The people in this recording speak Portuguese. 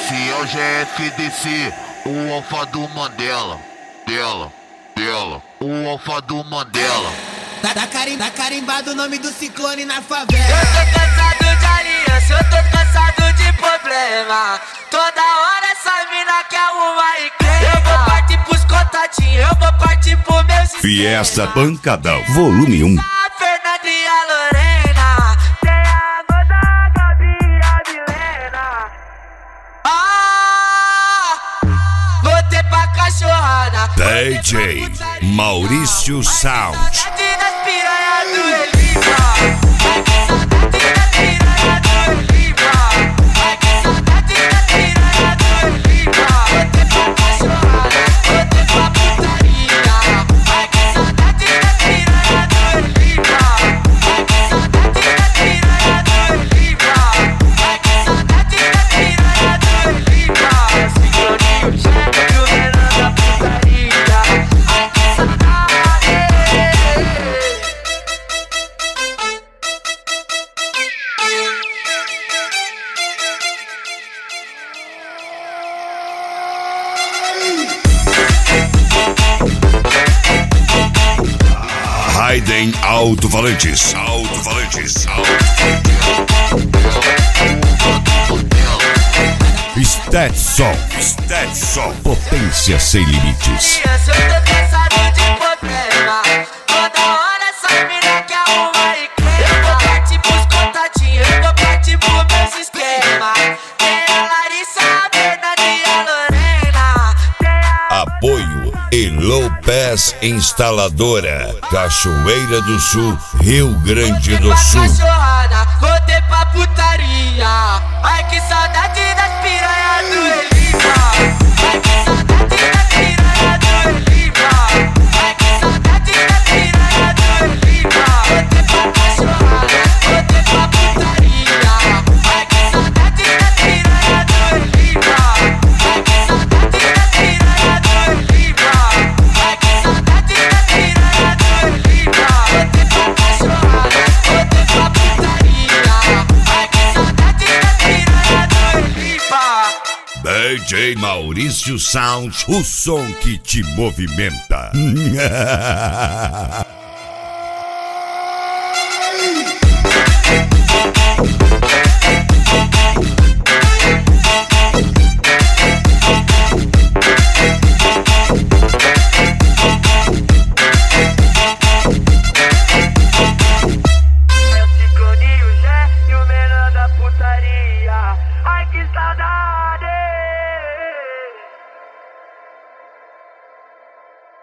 Esse é o GFDC, o alfa do Mandela. Dela, o alfa do Mandela. Tá carimbado o nome do ciclone na favela. Eu tô cansado de aliança, eu tô cansado de problema. Toda hora essa mina quer arrumar e crema. Eu vou partir pros contatinhos, eu vou partir pro meu sistema. Fiesta Pancadão, volume 1. A Fernanda e a Lorena, tem a Amanda, a Gabi e a Milena. Voltei pra cachorrada. DJ Maurício Sound. Saudade das piranhas do Elipa. Ai que saudade das piranhas do Elipa. Ai que saudade das piranhas do Elipa. Voltei pra cachorrada, voltei pra putaria. Ai que saudade das piranhas do Elipa. Ai que saudade das piranhas do Elipa. Ai que saudade das piranhas do Elipa. Cicloninho cheio do menor da putaria. Ai que saudade. Raiden Alto-Falantes. Stetson. Potência sem limites. Eu tô cansado de problema. Toda hora essa mina quer arrumar e crema. Eu vou partir pros contatinhos, eu vou partir pro meu sistema. Tem a Larissa, a Fernanda e a Lorena. Apoio Elopes Instaladora, Cachoeira do Sul, Rio Grande do Sul. Cachorrada, voltei pra putaria. Ai que saudade das piranhas do Elipa. Ai que saudade das piranhas do Elipa. Ai que saudade das piranhas do Elipa. Voltei pra cachorrada, voltei pra putaria. Ai que saudade das piranhas do Elipa. Ai que saudade das piranhas do Elipa. Ai que saudade das piranhas do Elipa. Voltei pra cachorrada, voltei pra putaria. Ai que saudade das piranhas do Elipa. DJ Maurício Sound, o som que te movimenta.